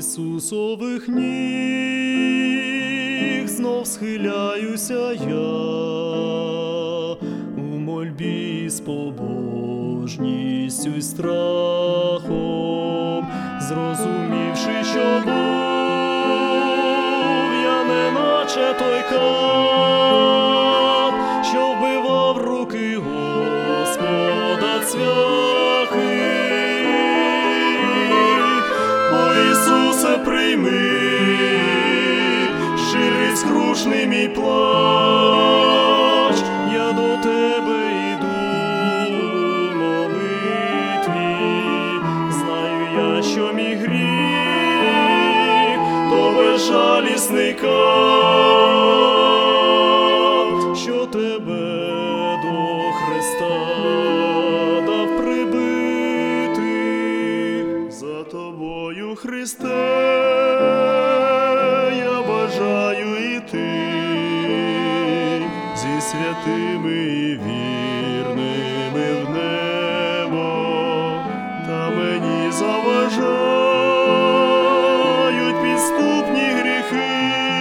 Ісусових ніг знов схиляюся я у мольбі з побожністю й страхом, зрозумівши, що був я неначе той кат, що вбивав руки Господа цвяхи. Ісусе, прийми щирий скрушний мій плач, я до тебе йду в молитві, знаю я, що мій гріх то безжалісний кат, що тебе до Христа дав прибити. За тобою, Христе, я бажаю іти зі святими і вірними в небо, та мені заважають підступні гріхи,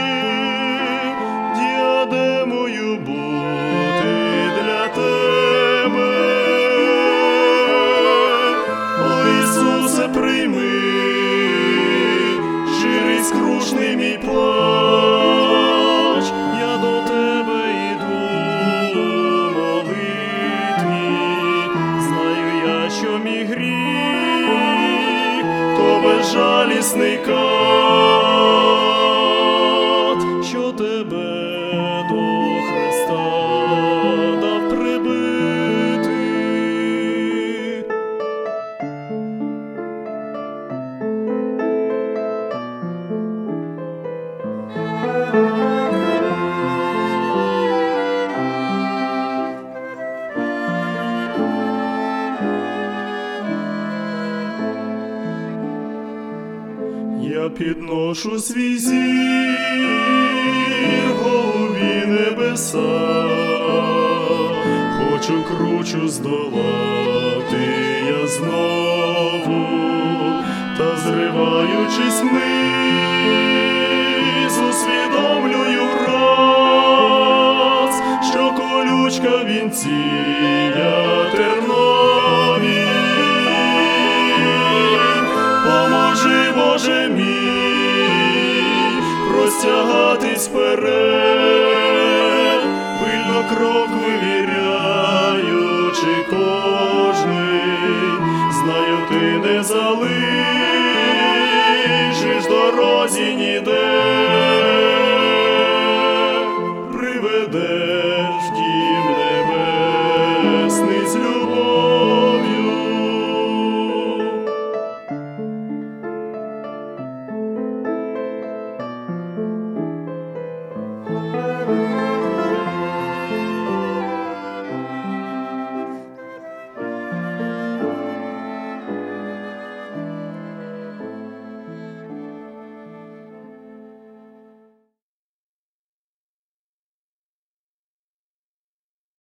діадемою бути для тебе. О Ісусе, прийми скрушний мій плач, я до тебе йду в молитві, знаю я, що мій гріх то безжалісний кат, що тебе до Христа дав прибити. Я підношу свій зір вголубі небеса, хочу кручу здолати я знову, та зриваючись вниз, усвідомлюю враз, що колючка вінція тернові. Поможи, Боже мій, простягатись вперед, пильно крок вивіряючи кожний, знаю, ти не залишиш дорозі ніде, приведеш в дім небесний з